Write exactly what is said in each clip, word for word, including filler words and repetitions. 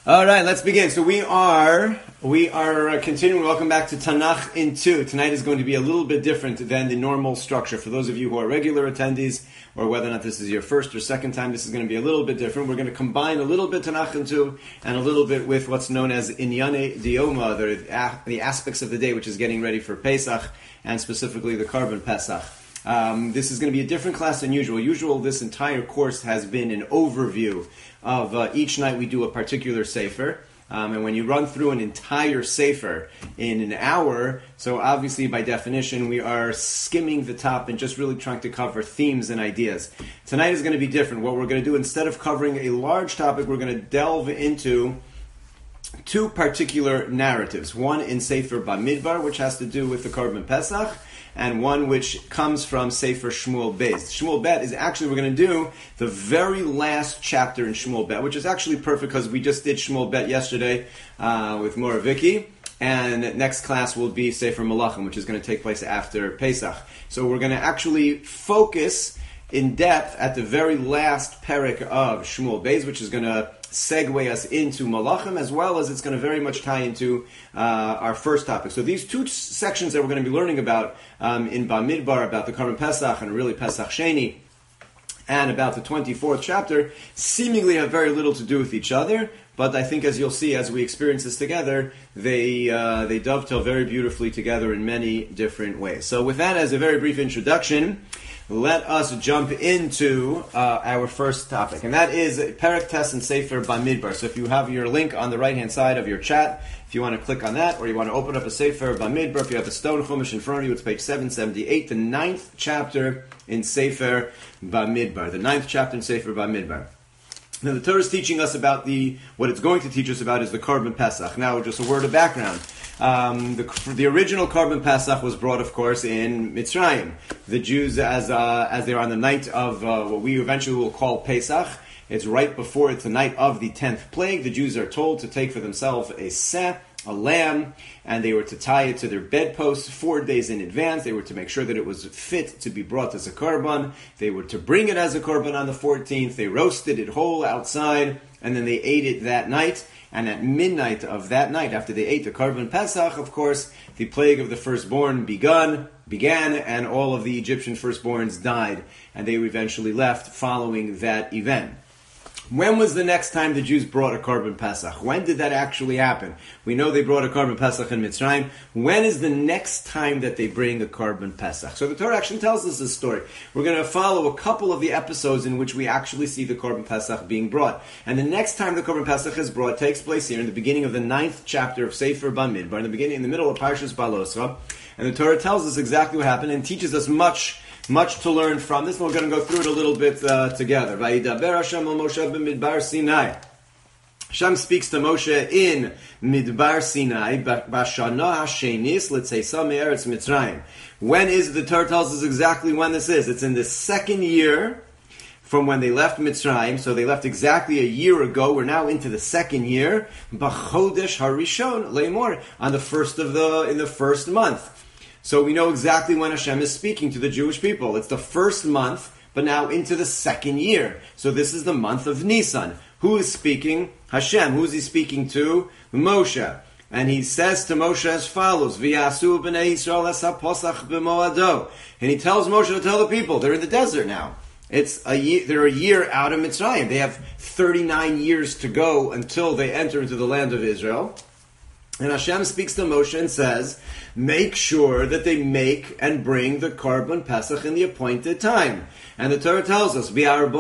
All right, let's begin. So we are we are continuing. Welcome back to Tanakh in two. Tonight is going to be a little bit different than the normal structure. For those of you who are regular attendees, or whether or not this is your first or second time, this is going to be a little bit different. We're going to combine a little bit Tanakh in two and a little bit with what's known as Inyane Dioma, the, the aspects of the day, which is getting ready for Pesach, and specifically the Korban Pesach. Um, this is going to be a different class than usual. Usual, this entire course has been an overview of uh, each night we do a particular sefer. Um, and when you run through an entire sefer in an hour, so obviously by definition we are skimming the top and just really trying to cover themes and ideas. Tonight is going to be different. What we're going to do, instead of covering a large topic, we're going to delve into two particular narratives. One in Sefer Bamidbar, which has to do with the Korban Pesach, and one which comes from Sefer Shmuel Beis. Shmuel Bet is actually, we're going to do the very last chapter in Shmuel Bet, which is actually perfect because we just did Shmuel Bet yesterday uh, with Moraviki, and next class will be Sefer Malachim, which is going to take place after Pesach. So we're going to actually focus in depth at the very last parak of Shmuel Beis, which is going to segue us into Malachim, as well as it's going to very much tie into uh, our first topic. So these two sections that we're going to be learning about um, in Bamidbar, about the Korban Pesach and really Pesach Sheni, and about the twenty-fourth chapter, seemingly have very little to do with each other, but I think as you'll see as we experience this together, they uh, they dovetail very beautifully together in many different ways. So with that as a very brief introduction, let us jump into uh, our first topic, and that is Perek Tes and Sefer Bamidbar. So if you have your link on the right-hand side of your chat, if you want to click on that, or you want to open up a Sefer Bamidbar, if you have a stone chumash in front of you, it's page seven seventy-eight, the ninth chapter in Sefer Bamidbar. The ninth chapter in Sefer Bamidbar. Now the Torah is teaching us about the, what it's going to teach us about is the Korban Pesach. Now just a word of background. Um, the, the original Korban Pesach was brought, of course, in Mitzrayim. The Jews, as uh, as they're on the night of uh, what we eventually will call Pesach, it's right before, it's the night of the tenth plague. The Jews are told to take for themselves a seh, a lamb, and they were to tie it to their bedposts four days in advance. They were to make sure that it was fit to be brought as a korban. They were to bring it as a korban on the fourteenth. They roasted it whole outside, and then they ate it that night. And at midnight of that night, after they ate the Korban Pesach, of course, the plague of the firstborn begun, began, and all of the Egyptian firstborns died, and they eventually left following that event. When was the next time the Jews brought a Korban Pesach? When did that actually happen? We know they brought a Korban Pesach in Mitzrayim. When is the next time that they bring a Korban Pesach? So the Torah actually tells us this story. We're going to follow a couple of the episodes in which we actually see the Korban Pesach being brought. And the next time the Korban Pesach is brought takes place here in the beginning of the ninth chapter of Sefer Bamidbar, in the beginning, in the middle of Parshas Balosra. And the Torah tells us exactly what happened and teaches us much Much to learn from this. We're going to go through it a little bit uh, together. Vayidaber Hashem el Moshe b'Midbar Sinai. Hashem speaks to Moshe in Midbar Sinai, Bashana Hashenis, let's say, Eretz Mitzrayim. When is, the Torah tells us exactly when this is. It's in the second year from when they left Mitzrayim, so they left exactly a year ago. We're now into the second year. B'chodesh Harishon Leimor, on the first of the, in the first month. So we know exactly when Hashem is speaking to the Jewish people. It's the first month, but now into the second year. So this is the month of Nisan. Who is speaking? Hashem. Who is he speaking to? Moshe. And he says to Moshe as follows, V'yasu b'nei Yisrael es haposach b'moado. And he tells Moshe to tell the people, they're in the desert now. It's a year, they're a year out of Mitzrayim. They have thirty-nine years to go until they enter into the land of Israel. And Hashem speaks to Moshe and says, make sure that they make and bring the Korban Pesach in the appointed time. And the Torah tells us,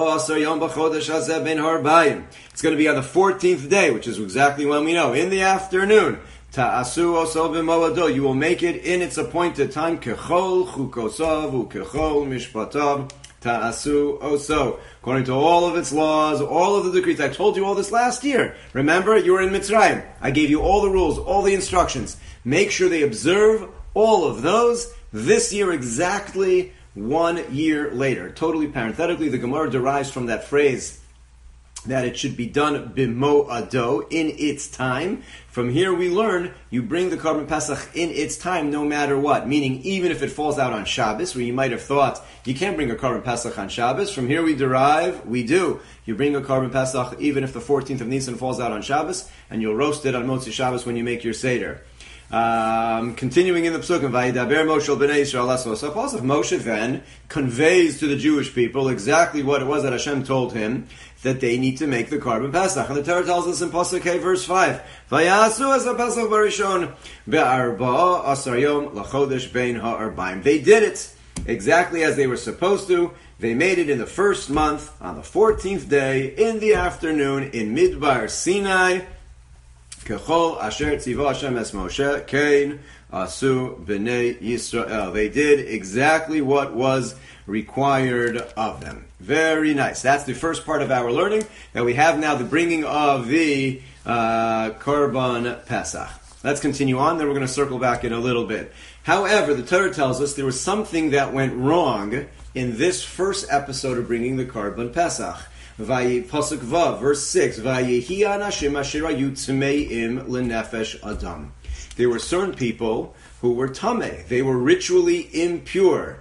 it's going to be on the fourteenth day, which is exactly when we know, in the afternoon. Ta'asu oso b'moado, you will make it in its appointed time. Kechol chukosav ukechol mishpatav. Ta'asu oso. According to all of its laws, all of the decrees. I told you all this last year. Remember, you were in Mitzrayim. I gave you all the rules, all the instructions. Make sure they observe all of those. This year, exactly one year later. Totally parenthetically, the Gemara derives from that phrase that it should be done b'mo'ado, in its time. From here we learn you bring the Korban Pesach in its time no matter what, meaning even if it falls out on Shabbos, where you might have thought you can't bring a Korban Pesach on Shabbos. From here we derive, we do. You bring a Korban Pesach even if the fourteenth of Nisan falls out on Shabbos, and you'll roast it on Motzi Shabbos when you make your Seder. Um, continuing in the Psukim, Vayidaber Moshe b'nei Yisrael lasos hapasach. Moshe then conveys to the Jewish people exactly what it was that Hashem told him, that they need to make the Korban Pesach. And the Torah tells us in Pasuk Hey, verse five, Vayasu as Pesach barishon be'arba'a asar yom lachodesh bein ha'arbaim. They did it exactly as they were supposed to. They made it in the first month, on the fourteenth day, in the afternoon, in Midbar Sinai. Kechol asher tziva Hashem es Moshe kein asu b'nei Yisrael. They did exactly what was required of them. Very nice. That's the first part of our learning. That we have now the bringing of the uh, Korban Pesach. Let's continue on, then we're going to circle back in a little bit. However, the Torah tells us there was something that went wrong in this first episode of bringing the Korban Pesach. Vayi Pasuk Vav, verse six. Vayehi anashim asher hayu tmeim lenefesh adam. There were certain people who were tameh. They were ritually impure.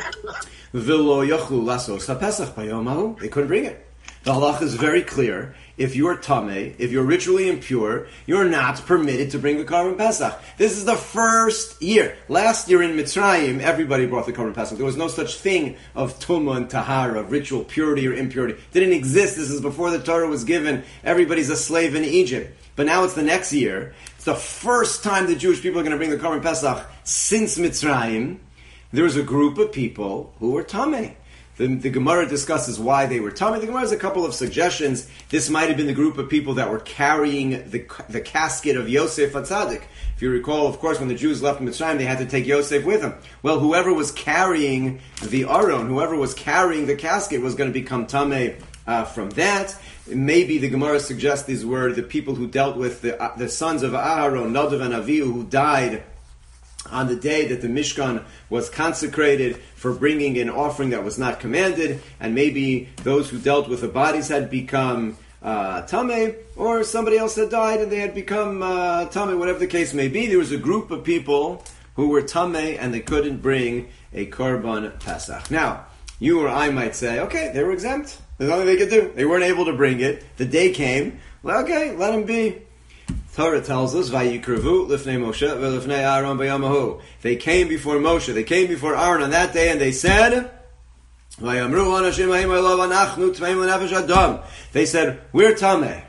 V'lo yachlu lasos haPesach bayom hahu. They couldn't bring it. The halacha is very clear. If you're tameh, if you're ritually impure, you're not permitted to bring the Korban Pesach. This is the first year. Last year in Mitzrayim, everybody brought the Korban Pesach. There was no such thing of tumah and tahara, of ritual purity or impurity. It didn't exist. This is before the Torah was given. Everybody's a slave in Egypt. But now it's the next year. It's the first time the Jewish people are going to bring the Korban Pesach since Mitzrayim. There was a group of people who were tameh. The, the Gemara discusses why they were tameh. The Gemara has a couple of suggestions. This might have been the group of people that were carrying the the casket of Yosef HaTzadik. If you recall, of course, when the Jews left Mitzrayim, they had to take Yosef with them. Well, whoever was carrying the Aron, whoever was carrying the casket, was going to become tameh uh, from that. Maybe the Gemara suggests these were the people who dealt with the uh, the sons of Aaron, Nadav and Avihu, who died on the day that the Mishkan was consecrated for bringing an offering that was not commanded, and maybe those who dealt with the bodies had become uh, tameh, or somebody else had died and they had become uh, tameh, whatever the case may be. There was a group of people who were tameh and they couldn't bring a Korban Pesach. Now, you or I might say, okay, they were exempt. There's nothing they could do. They weren't able to bring it. The day came. Well, okay, let them be. Torah tells us, "Vayikrevu lifnei Moshe v'lifnei Aaron b'yamahu." They came before Moshe, they came before Aaron on that day, and they said, "Vayamru anashim ha'im ha'elav anachnu tmeim l'nefesh adam." They said, "We're tameh.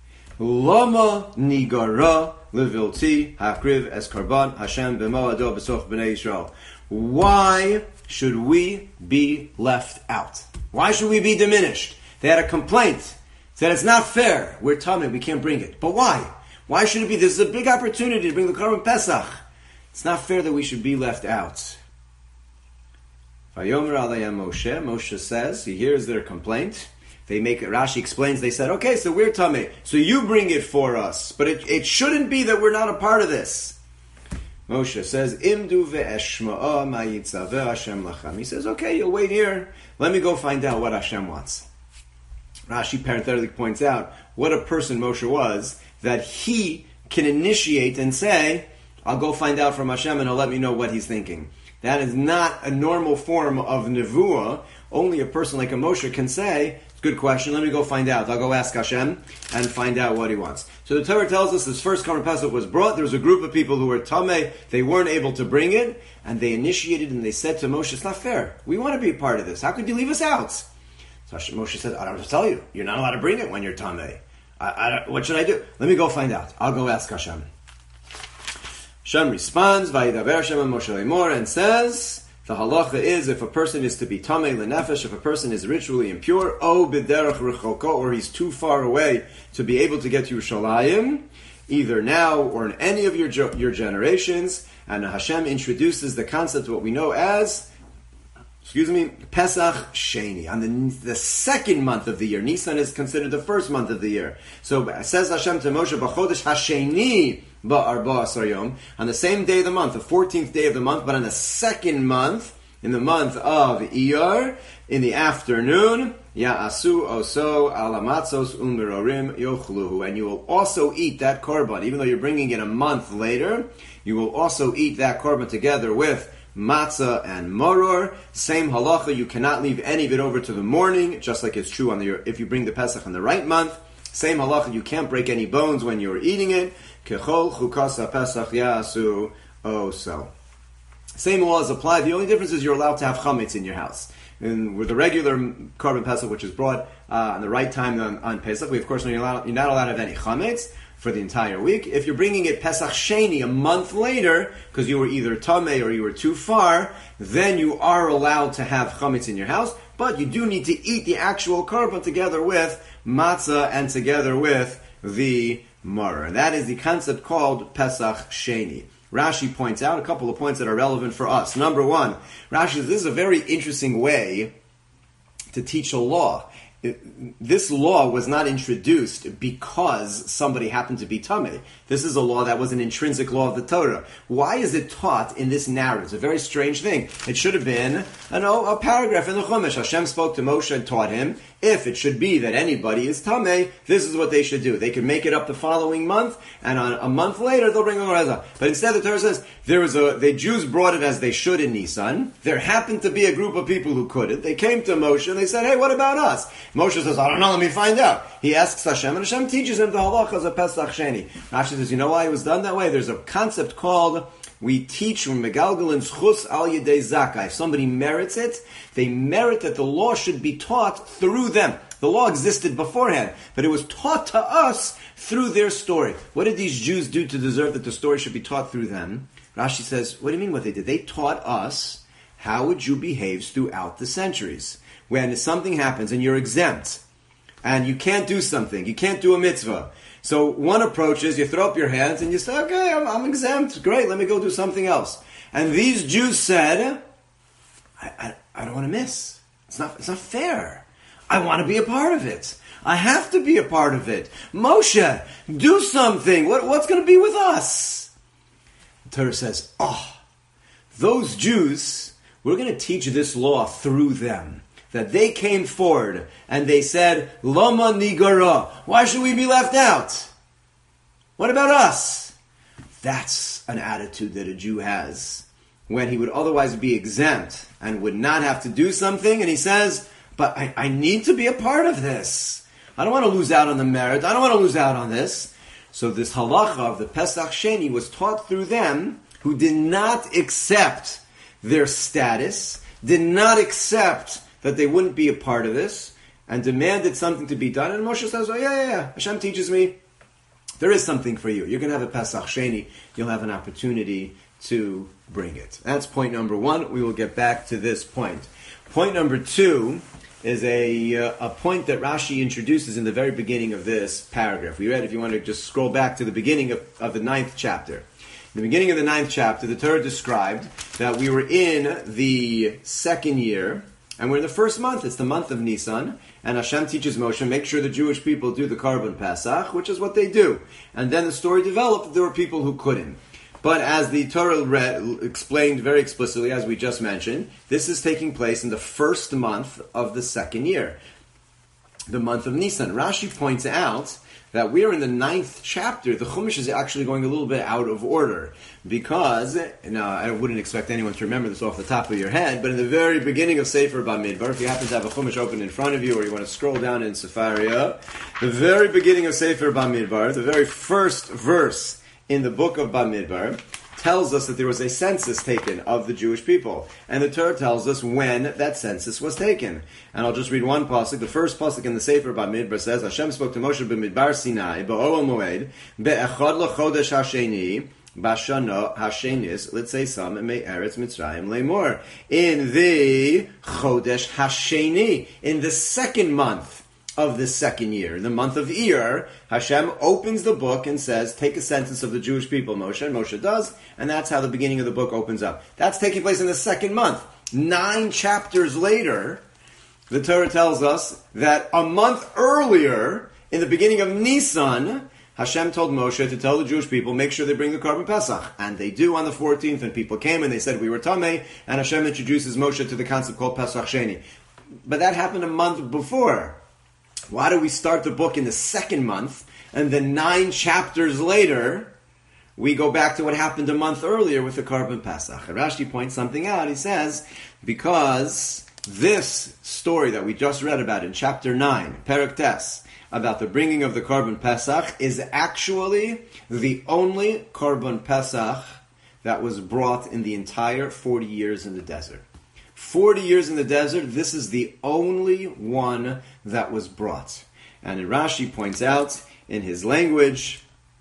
Lama nigara levilti hakriv es karban Hashem b'moado b'soch b'nei Yisrael." Why should we be left out? Why should we be diminished? They had a complaint. Said it's not fair. We're tameh, we can't bring it. But why? Why should it be? This is a big opportunity to bring the Korban Pesach. It's not fair that we should be left out. Vayomer alayim Moshe. Moshe says, he hears their complaint. They make it, Rashi explains, they said, okay, so we're tameh, so you bring it for us. But it, it shouldn't be that we're not a part of this. Moshe says, Imdu ve'eshma'a ma yitzaveh Hashem lachem. He says, okay, you'll wait here. Let me go find out what Hashem wants. Rashi parenthetically points out what a person Moshe was, that he can initiate and say, I'll go find out from Hashem and he'll let me know what he's thinking. That is not a normal form of nevuah. Only a person like a Moshe can say, good question, let me go find out. I'll go ask Hashem and find out what he wants. So the Torah tells us this first Korban Pesach was brought. There was a group of people who were tameh. They weren't able to bring it. And they initiated and they said to Moshe, it's not fair. We want to be a part of this. How could you leave us out? So Moshe said, I don't have to tell you. You're not allowed to bring it when you're tameh. I, I, what should I do? Let me go find out. I'll go ask Hashem. Hashem responds, Vayidaber Hashem and Moshe Lemor, and says, the halacha is if a person is to be tameh lenefesh, if a person is ritually impure, o b'derech rechoko, or he's too far away to be able to get to Yerushalayim, either now or in any of your your generations, and Hashem introduces the concept of what we know as, excuse me, Pesach Sheni, on the, the second month of the year. Nisan is considered the first month of the year. So says Hashem to Moshe, B'chodesh Hasheni ba'arba asar yom, on the same day of the month, the fourteenth day of the month, but on the second month, in the month of Iyar, in the afternoon, Ya'asu oso alamatzos umirorim yochluhu. And you will also eat that korban. Even though you're bringing it a month later, you will also eat that korban together with matzah and maror. Same halacha, you cannot leave any of it over to the morning, just like it's true on the if you bring the Pesach on the right month. Same halacha, you can't break any bones when you're eating it. Kechol chukas Pesach Ya'asu oso. Same laws apply. The only difference is you're allowed to have chametz in your house. And with the regular korban Pesach, which is brought uh, on the right time on, on Pesach, we of course you're, allowed, you're not allowed to have any chametz for the entire week. If you're bringing it Pesach Sheni a month later, because you were either tamei or you were too far, then you are allowed to have chametz in your house. But you do need to eat the actual korban together with matzah and together with the maror. And that is the concept called Pesach Sheni. Rashi points out a couple of points that are relevant for us. Number one, Rashi says this is a very interesting way to teach a law. This law was not introduced because somebody happened to be tamei. This is a law that was an intrinsic law of the Torah. Why is it taught in this narrative? It's a very strange thing. It should have been you know, a paragraph in the Chumash. Hashem spoke to Moshe and taught him, if it should be that anybody is tamei, this is what they should do. They could make it up the following month, and on a month later they'll bring a reza. But instead the Torah says, there was a, the Jews brought it as they should in Nisan. There happened to be a group of people who couldn't. They came to Moshe and they said, hey, what about us? Moshe says, I don't know, let me find out. He asks Hashem, and Hashem teaches him the halachas of Pesach Sheni. Rashi says, you know why it was done that way? There's a concept called, we teach from Megalgalin Schus al Yedei Zakai. If somebody merits it, they merit that the law should be taught through them. The law existed beforehand, but it was taught to us through their story. What did these Jews do to deserve that the story should be taught through them? Rashi says, what do you mean what they did? They taught us how a Jew behaves throughout the centuries. When something happens and you're exempt, and you can't do something, you can't do a mitzvah. So one approach is you throw up your hands and you say, okay, I'm, I'm exempt, great, let me go do something else. And these Jews said, I, I, I don't want to miss. It's not, it's not fair. I want to be a part of it. I have to be a part of it. Moshe, do something. What, what's going to be with us? The Torah says, oh, those Jews, we're going to teach this law through them. That they came forward and they said, Lama nigara. Why should we be left out? What about us? That's an attitude that a Jew has when he would otherwise be exempt and would not have to do something. And he says, but I, I need to be a part of this. I don't want to lose out on the merit. I don't want to lose out on this. So this halacha of the Pesach Sheni was taught through them who did not accept their status, did not accept that they wouldn't be a part of this, and demanded something to be done. And Moshe says, oh yeah, yeah, yeah, Hashem teaches me, there is something for you. You're going to have a Pesach Sheni. You'll have an opportunity to bring it. That's point number one. We will get back to this point. Point number two is a uh, a point that Rashi introduces in the very beginning of this paragraph. We read, if you want to just scroll back to the beginning of, of the ninth chapter. In the beginning of the ninth chapter, the Torah described that we were in the second year, and we're in the first month. It's the month of Nisan, and Hashem teaches Moshe, make sure the Jewish people do the Korban Pesach, which is what they do. And then the story developed that there were people who couldn't. But as the Torah read, explained very explicitly, as we just mentioned, this is taking place in the first month of the second year, the month of Nisan. Rashi points out that we are in the ninth chapter. The Chumash is actually going a little bit out of order because, now I wouldn't expect anyone to remember this off the top of your head, but in the very beginning of Sefer Bamidbar, if you happen to have a Chumash open in front of you or you want to scroll down in Sefaria, the very beginning of Sefer Bamidbar, the very first verse in the book of Bamidbar, tells us that there was a census taken of the Jewish people. And the Torah tells us when that census was taken. And I'll just read one pasuk. The first pasuk in the Sefer Bamidbar says, Hashem spoke to Moshe b'midbar Sinai, b'Ohel Moed, be'echad l'chodesh hasheni, b'shana hashenis, l'tzeisam me'eretz Mitzrayim le'mor. In the chodesh hasheni, in the second month of the second year, in the month of Iyar, Hashem opens the book and says, take a census of the Jewish people, Moshe, and Moshe does, and that's how the beginning of the book opens up. That's taking place in the second month. Nine chapters later, the Torah tells us that a month earlier, in the beginning of Nisan, Hashem told Moshe to tell the Jewish people, make sure they bring the Korban Pesach. And they do on the fourteenth, and people came and they said we were Tameh, and Hashem introduces Moshe to the concept called Pesach Sheni. But that happened a month before. Why do we start the book in the second month, and then nine chapters later, we go back to what happened a month earlier with the Korban Pesach? And Rashi points something out. He says, because this story that we just read about in chapter nine, Perek Tes, about the bringing of the Korban Pesach, is actually the only Korban Pesach that was brought in the entire forty years in the desert. forty years in the desert, this is the only one that was brought. And Rashi points out in his language,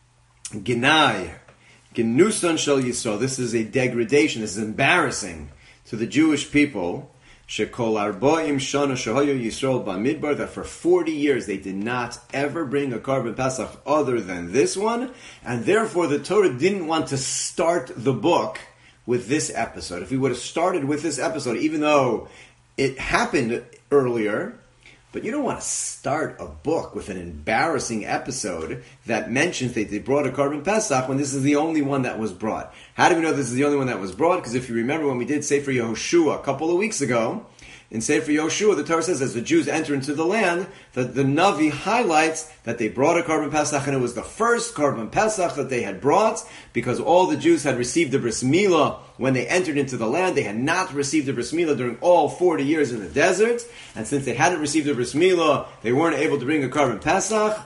Ginai, Genusan Shel Yisrael, this is a degradation, this is embarrassing to the Jewish people, Shekol Arboim Shana Shehoyo Yisrael Bamidbar, that for forty years they did not ever bring a Korban Pesach other than this one, and therefore the Torah didn't want to start the book with this episode. If we would have started with this episode, even though it happened earlier, but you don't want to start a book with an embarrassing episode that mentions that they brought a Korban Pesach when this is the only one that was brought. How do we know this is the only one that was brought? Because if you remember when we did Sefer Yehoshua a couple of weeks ago, in Sefer Yehoshua, the Torah says as the Jews enter into the land, that the Navi highlights that they brought a Korban Pesach, and it was the first Korban Pesach that they had brought, because all the Jews had received the Bris Milah when they entered into the land. They had not received the Bris Milah during all forty years in the desert, and since they hadn't received the Bris Milah, they weren't able to bring a Korban Pesach.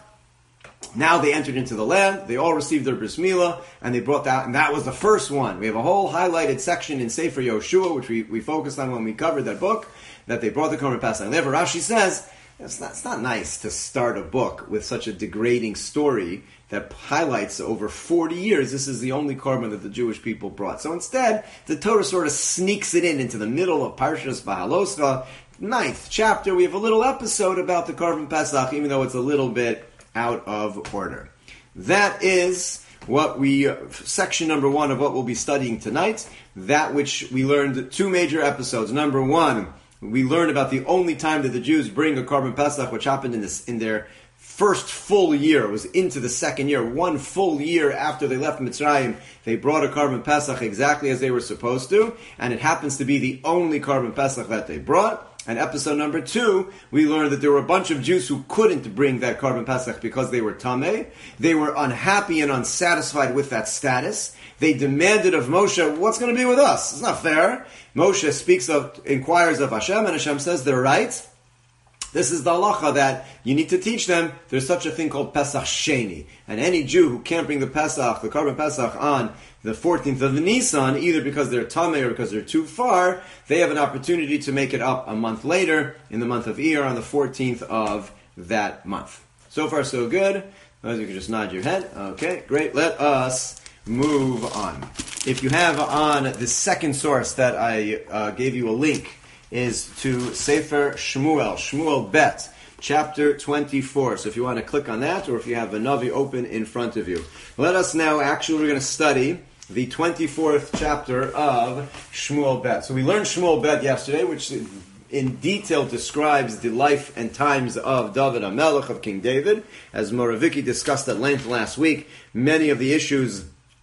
Now they entered into the land, they all received their Bris Milah, and they brought that, and that was the first one. We have a whole highlighted section in Sefer Yehoshua, which we, we focused on when we covered that book, that they brought the Korban Pesach. And therefore Rashi says, it's not, it's not nice to start a book with such a degrading story that highlights over forty years, this is the only Korban that the Jewish people brought. So instead, the Torah sort of sneaks it in into the middle of Parshas Beha'aloscha, ninth chapter. We have a little episode about the Korban Pesach, even though it's a little bit out of order. That is what we, section number one of what we'll be studying tonight, that which we learned two major episodes. Number one, we learned about the only time that the Jews bring a Korban Pesach, which happened in this in their first full year. It was into the second year, one full year after they left Mitzrayim, they brought a Korban Pesach exactly as they were supposed to, and it happens to be the only Korban Pesach that they brought. And episode number two, we learned that there were a bunch of Jews who couldn't bring that Korban Pesach because they were Tameh. They were unhappy and unsatisfied with that status. They demanded of Moshe, what's going to be with us? It's not fair. Moshe speaks of, inquires of Hashem, and Hashem says they're right. This is the halacha that you need to teach them. There's such a thing called Pesach Sheni. And any Jew who can't bring the Pesach, the Korban Pesach, on the fourteenth of Nisan, either because they're Tameh or because they're too far, they have an opportunity to make it up a month later, in the month of Iyar, on the fourteenth of that month. So far, so good. As you can just nod your head. Okay, great. Let us move on. If you have on the second source that I uh, gave you a link, is to Sefer Shmuel, Shmuel Bet, chapter twenty-four. So if you want to click on that, or if you have a Navi open in front of you. Let us now, actually, we're going to study the twenty-fourth chapter of Shmuel Bet. So we learned Shmuel Bet yesterday, which in detail describes the life and times of David HaMelech, of King David. As Moraviki discussed at length last week, many of the issues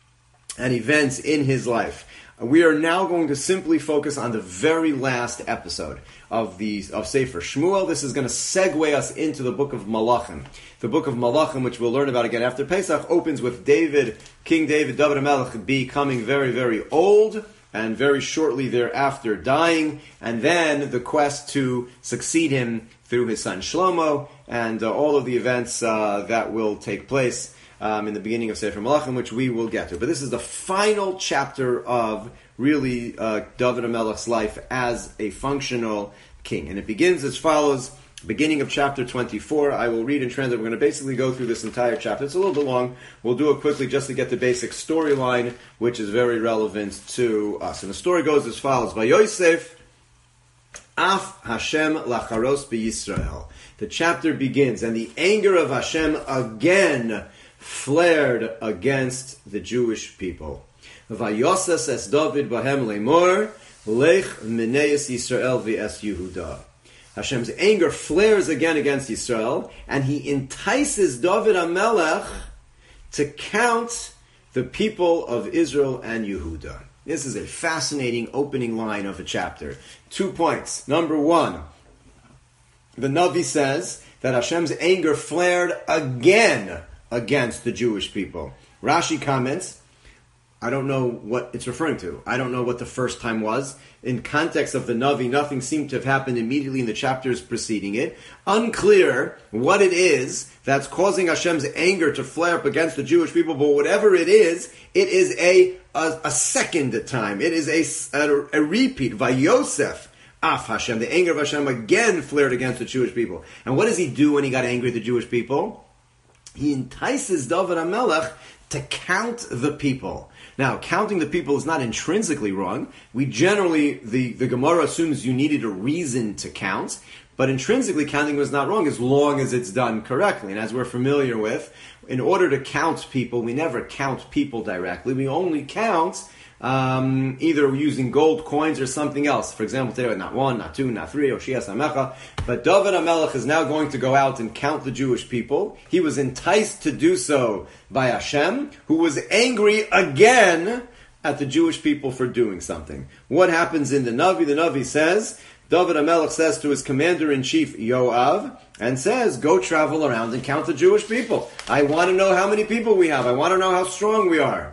and events in his life. We are now going to simply focus on the very last episode of the of Sefer Shmuel. This is going to segue us into the book of Malachim. The book of Malachim, which we'll learn about again after Pesach, opens with David, King David, David HaMelech, becoming very, very old, and very shortly thereafter dying, and then the quest to succeed him through his son Shlomo, and uh, all of the events uh, that will take place Um, in the beginning of Sefer Malachim, which we will get to. But this is the final chapter of really uh, David HaMelech's life as a functional king. And it begins as follows, beginning of chapter twenty-four. I will read and translate. We're going to basically go through this entire chapter. It's a little bit long. We'll do it quickly just to get the basic storyline, which is very relevant to us. And the story goes as follows. Vayosef Af Hashem Lacharos BeYisrael. The chapter begins, and the anger of Hashem again flared against the Jewish people. Vayosas es David bahem lemor, lech mineis Yisrael v'es Yehuda. Hashem's anger flares again against Yisrael, and he entices David HaMelech to count the people of Israel and Yehuda. This is a fascinating opening line of a chapter. Two points. Number one, the Navi says that Hashem's anger flared again against the Jewish people. Rashi comments, I don't know what it's referring to. I don't know what the first time was. In context of the Navi, nothing seemed to have happened immediately in the chapters preceding it. Unclear what it is that's causing Hashem's anger to flare up against the Jewish people, but whatever it is, it is a a, a second time. It is a, a, a repeat. Vayosef af Hashem. The anger of Hashem again flared against the Jewish people. And what does he do when he got angry at the Jewish people? He entices David HaMelech to count the people. Now, counting the people is not intrinsically wrong. We generally, the, the Gemara assumes you needed a reason to count, but intrinsically counting was not wrong as long as it's done correctly. And as we're familiar with, in order to count people, we never count people directly. We only count um, either using gold coins or something else. For example, today, not one, not two, not three, Oshias HaMecha. But David HaMelech is now going to go out and count the Jewish people. He was enticed to do so by Hashem, who was angry again at the Jewish people for doing something. What happens in the Navi? The Navi says, David HaMelech says to his commander-in-chief, Yoav, and says, go travel around and count the Jewish people. I want to know how many people we have. I want to know how strong we are.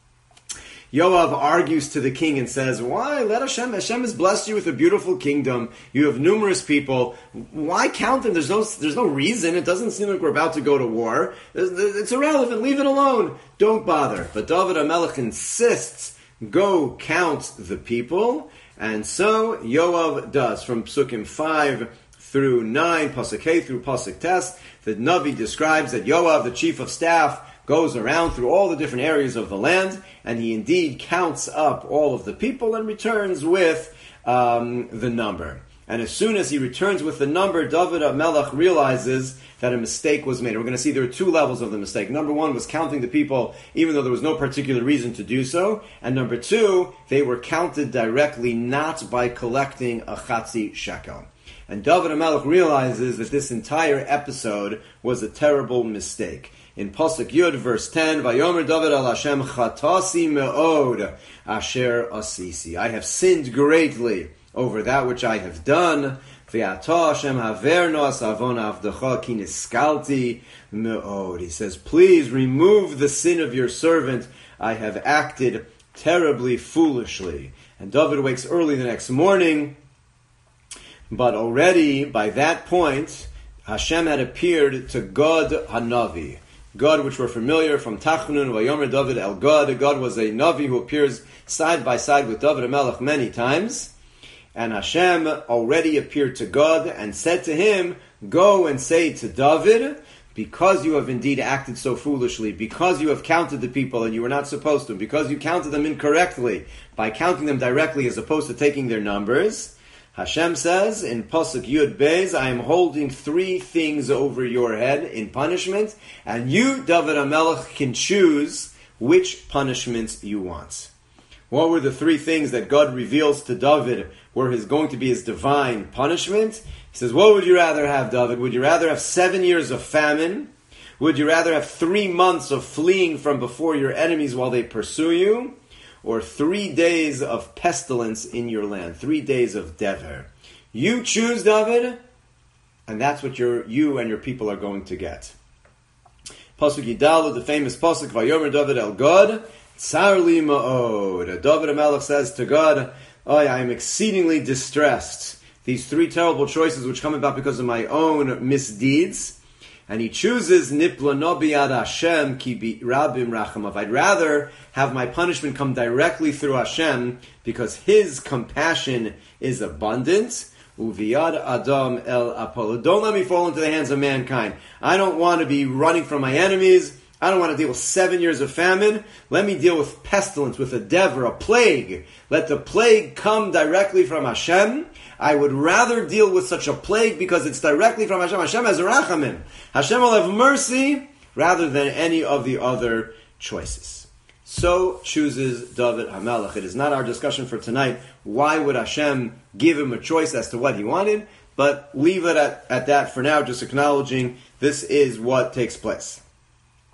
Yoav argues to the king and says, why? Let Hashem, Hashem has blessed you with a beautiful kingdom. You have numerous people. Why count them? There's no, there's no reason. It doesn't seem like we're about to go to war. It's irrelevant. Leave it alone. Don't bother. But David HaMelech insists, go count the people. And so Yoav does. From Psukim five through nine, Pasuk Hey through Pasuk Tes, the Navi describes that Yoav, the chief of staff, goes around through all the different areas of the land, and he indeed counts up all of the people and returns with um, the number. And as soon as he returns with the number, David HaMelech realizes that a mistake was made. We're going to see there are two levels of the mistake. Number one was counting the people even though there was no particular reason to do so. And number two, they were counted directly, not by collecting a chatzi shekel. And David HaMelech realizes that this entire episode was a terrible mistake. In Pasuk Yud, verse ten, Vayomer David al Hashem chatasi me'od asher asisi. I have sinned greatly over that which I have done. Ve'ata Hashem haver nos avon avdecha ki niskalti me'od. He says, please remove the sin of your servant. I have acted terribly foolishly. And David wakes early the next morning, but already by that point, Hashem had appeared to Gad Hanavi. God, which we're familiar from Tachnun, Vayomer David El Gad. God was a Navi who appears side by side with David HaMelech many times. And Hashem already appeared to God and said to him, go and say to David, because you have indeed acted so foolishly, because you have counted the people and you were not supposed to, because you counted them incorrectly by counting them directly as opposed to taking their numbers, Hashem says in Pasuk Yud Beis, I am holding three things over your head in punishment, and you, David HaMelech, can choose which punishments you want. What were the three things that God reveals to David were his, going to be his divine punishment? He says, what would you rather have, David? Would you rather have seven years of famine? Would you rather have three months of fleeing from before your enemies while they pursue you? Or three days of pestilence in your land, three days of dever. You choose, David, and that's what your, you and your people are going to get. Pasuk Yidalu, the famous Pasuk, Vayomer David El Gad, Tsar li ma'od. David HaMelech says to God, oh, I am exceedingly distressed. These three terrible choices which come about because of my own misdeeds. And he chooses Nipla no biyad Hashem ki bi rabim rachamav. I'd rather have my punishment come directly through Hashem because His compassion is abundant. Uviyad Adam el Apollo. Don't let me fall into the hands of mankind. I don't want to be running from my enemies. I don't want to deal with seven years of famine. Let me deal with pestilence, with a dever, a plague. Let the plague come directly from Hashem. I would rather deal with such a plague because it's directly from Hashem. Hashem has rachamim. Hashem will have mercy rather than any of the other choices. So chooses David HaMelech. It is not our discussion for tonight. Why would Hashem give him a choice as to what he wanted? But leave it at, at that for now, just acknowledging this is what takes place.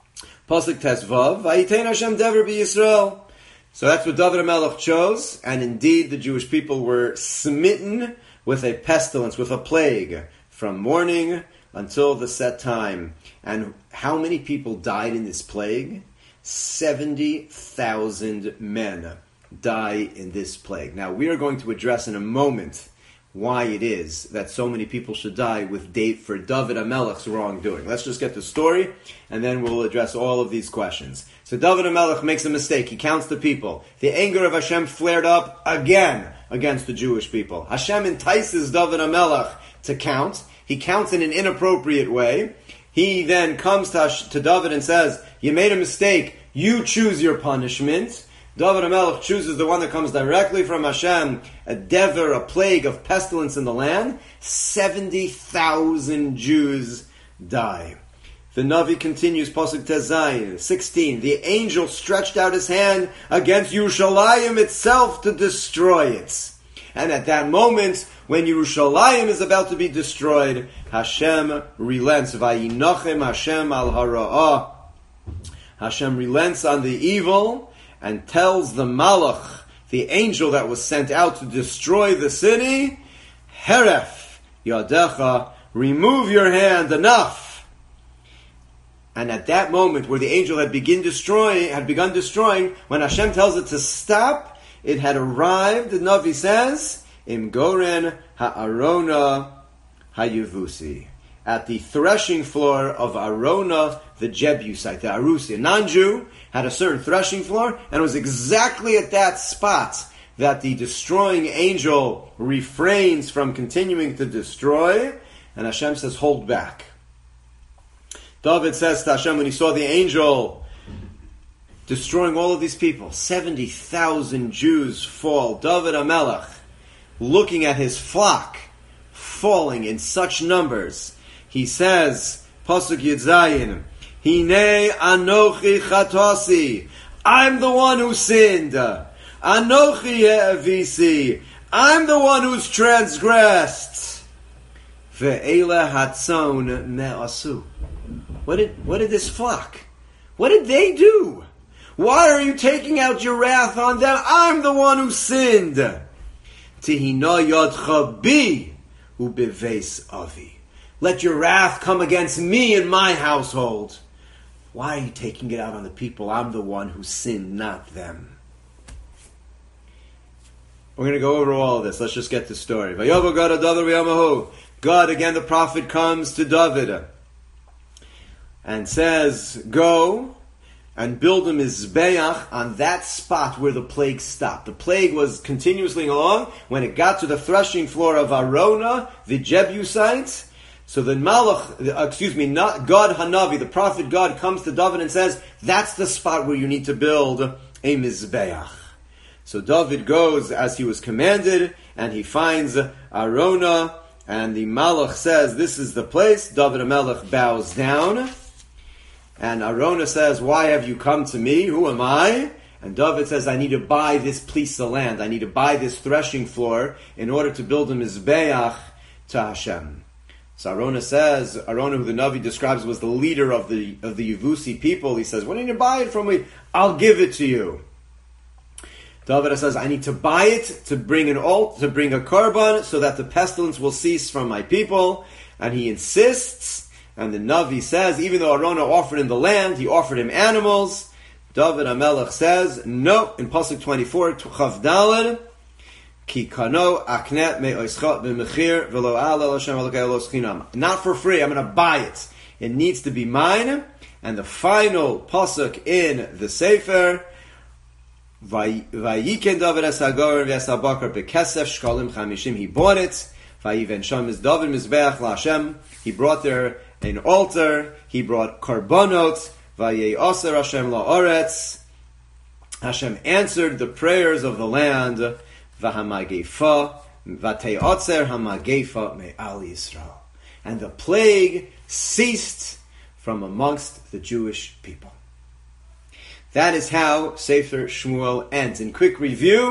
Pasuk Tesvav, Vayitein Hashem Dever b'Yisrael. So that's what David HaMelech chose, and indeed the Jewish people were smitten with a pestilence, with a plague, from morning until the set time. And how many people died in this plague? seventy thousand men die in this plague. Now, we are going to address in a moment why it is that so many people should die with date for David HaMelech's wrongdoing. Let's just get the story, and then we'll address all of these questions. So David HaMelech makes a mistake. He counts the people. The anger of Hashem flared up again against the Jewish people. Hashem entices David HaMelech to count. He counts in an inappropriate way. He then comes to, Hash- to David and says, you made a mistake. You choose your punishment. David HaMelech chooses the one that comes directly from Hashem, a dever, a plague of pestilence in the land. seventy thousand Jews die. The Navi continues, Pasuk Tezayin, sixteen. The angel stretched out his hand against Yerushalayim itself to destroy it. And at that moment, when Yerushalayim is about to be destroyed, Hashem relents. Vayinochem Hashem al hara'ah. Hashem relents on the evil and tells the Malach, the angel that was sent out to destroy the city, Heref Yadecha, remove your hand, enough. And at that moment, where the angel had begin destroying, had begun destroying, when Hashem tells it to stop, it had arrived. The Navi says, Im Goren Ha'arona Hayevusi, at the threshing floor of Arona, the Jebusite, the Arusi. A non-Jew had a certain threshing floor, and it was exactly at that spot that the destroying angel refrains from continuing to destroy, and Hashem says, hold back. David says to Hashem, when he saw the angel destroying all of these people, seventy thousand Jews fall, David HaMelech, looking at his flock, falling in such numbers, he says, Pasuk Yedzayin, Hine Anochi Chatasi, I'm the one who sinned. Anochi Ye'avisi, I'm the one who's transgressed. Ve'ela Hatzon Me'asu. What did, what did this flock, what did they do? Why are you taking out your wrath on them? I'm the one who sinned. Tihina Yodcha Bi Ubeves Avi. Let your wrath come against me and my household. Why are you taking it out on the people? I'm the one who sinned, not them. We're going to go over all of this. Let's just get the story. God, again, the prophet comes to David and says, go and build a mizbeach on that spot where the plague stopped. The plague was continuously along. When it got to the threshing floor of Arona, the Jebusites, so the Malach, excuse me, not God Hanavi, the prophet God, comes to David and says, that's the spot where you need to build a mizbeach. So David goes as he was commanded, and he finds Arona, and the Malach says, this is the place. David HaMelech bows down, and Arona says, why have you come to me? Who am I? And David says, I need to buy this piece of land. I need to buy this threshing floor in order to build a mizbeach to Hashem. So Arona says, Arona, who the Navi describes was the leader of the of the Yevusi people, he says, when do you buy it from me? I'll give it to you. David says, I need to buy it to bring an alt, to bring a korban, so that the pestilence will cease from my people. And he insists, and the Navi says, even though Arona offered him the land, he offered him animals. David HaMelech says, no, in Pasuk twenty-four, Chav Daled, Ki kano aknet me'oischot b'mechir v'lo ala Hashem Elokei lo schinam. Not for free, I'm going to buy it. It needs to be mine. And the final pasuk in the Sefer, Vayiken David es hagor v'es habakar b'kesef shkalim chamishim. He bought it. Vayiven sham is David mizbeach la'Hashem. He brought there an altar. He brought karbonot. Vaye'aser Hashem la'oretz. Hashem answered the prayers of the land. V'hamagefa v'te'otzer hamagefa me'al Yisrael. And the plague ceased from amongst the Jewish people. That is how Sefer Shmuel ends. In quick review,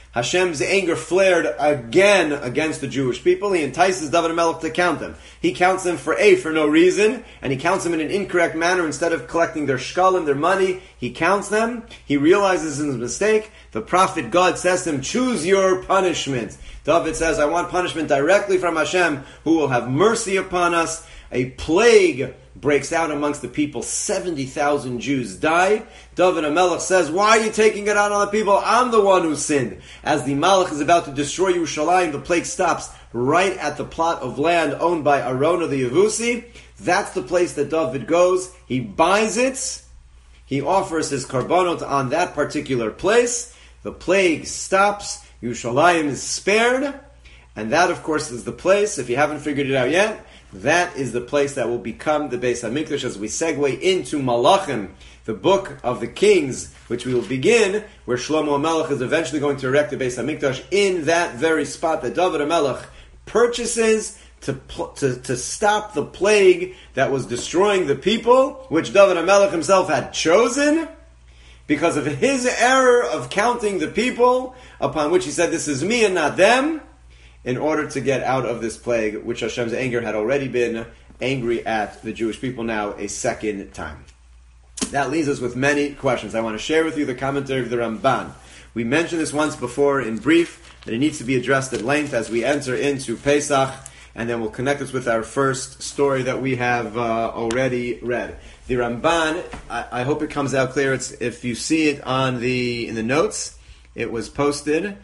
Hashem's anger flared again against the Jewish people. He entices David HaMelech to count them. He counts them for A, for no reason, and he counts them in an incorrect manner. Instead of collecting their shkalim, their money, he counts them. He realizes his mistake. The prophet God says to him, choose your punishment. David says, I want punishment directly from Hashem, who will have mercy upon us. A plague breaks out amongst the people. seventy thousand Jews die. David HaMelech says, why are you taking it out on the people? I'm the one who sinned. As the Malach is about to destroy Yerushalayim, the plague stops right at the plot of land owned by Arona the Yevusi. That's the place that David goes. He buys it. He offers his karbanot on that particular place. The plague stops. Yerushalayim is spared. And that, of course, is the place, if you haven't figured it out yet, that is the place that will become the Beis HaMikdash as we segue into Malachim, the book of the Kings, which we will begin, where Shlomo HaMelech is eventually going to erect the Beis HaMikdash in that very spot that David HaMelech purchases to, to, to stop the plague that was destroying the people, which David HaMelech himself had chosen, because of his error of counting the people, upon which he said, this is me and not them, in order to get out of this plague, which Hashem's anger had already been angry at the Jewish people now a second time. That leaves us with many questions. I want to share with you the commentary of the Ramban. We mentioned this once before in brief, that it needs to be addressed at length as we enter into Pesach, and then we'll connect this with our first story that we have uh, already read. The Ramban, I, I hope it comes out clear. It's, if you see it on the in the notes, it was posted.